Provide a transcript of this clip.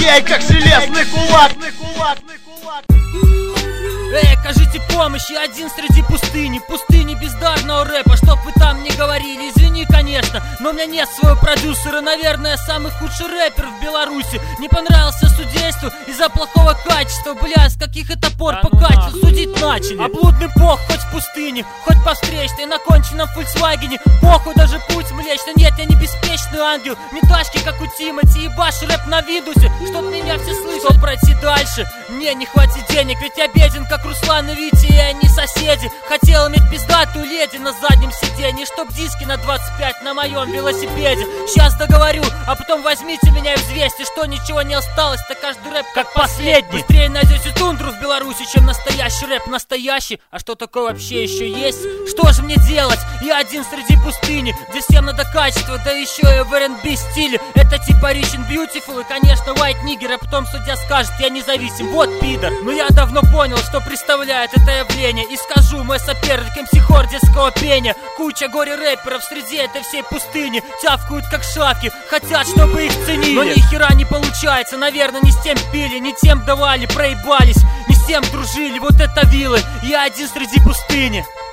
сияй, как железный кулак. Эй, окажите помощь, я один среди пустыни. Пустыни бездарного рэпа, чтоб вы там не говорили. Извини, конечно, но у меня нет своего продюсера. Наверное, самый худший рэпер в Беларуси. Не понравился судейству из-за плохого качества. Бля, с каких это пор по качеству судить начали? А блудный бог хоть в пустыне, хоть по встречной, на конченном Фольксвагене. Похуй даже путь млечный, нет, я не беспечный ангел. Не тачки, как у Тимати, ебашь рэп на видусе, чтоб меня все слышали. Чтоб пройти дальше, мне не хватит денег, ведь я беден, как Руслан и Витя, и они соседи. Хотел иметь пиздатую леди на заднем сиденье, чтоб диски на 25 на моем велосипеде. Сейчас договорю, а потом возьмите меня и взвесьте, что ничего не осталось, так каждый рэп как последний. Быстрее найдете тундру в Беларуси, чем настоящий рэп. Настоящий? А что такое вообще еще есть? Что же мне делать? Я один среди пустыни, где всем надо качество, да еще и в R&B стиле. Это типа Rich and Beautiful и, конечно, White Nigger, а потом судья скажет, я независим, вот пидор. Но я давно понял, что представляет это явление, и скажу, мой соперник MC хор детского пения. Куча горе-рэперов среди этой всей пустыни тявкают как шавки, хотят, чтобы их ценили. Но ни хера не получается, наверное, не с тем пили, не тем давали, проебались, не с тем дружили, вот это вилы, я один среди пустыни.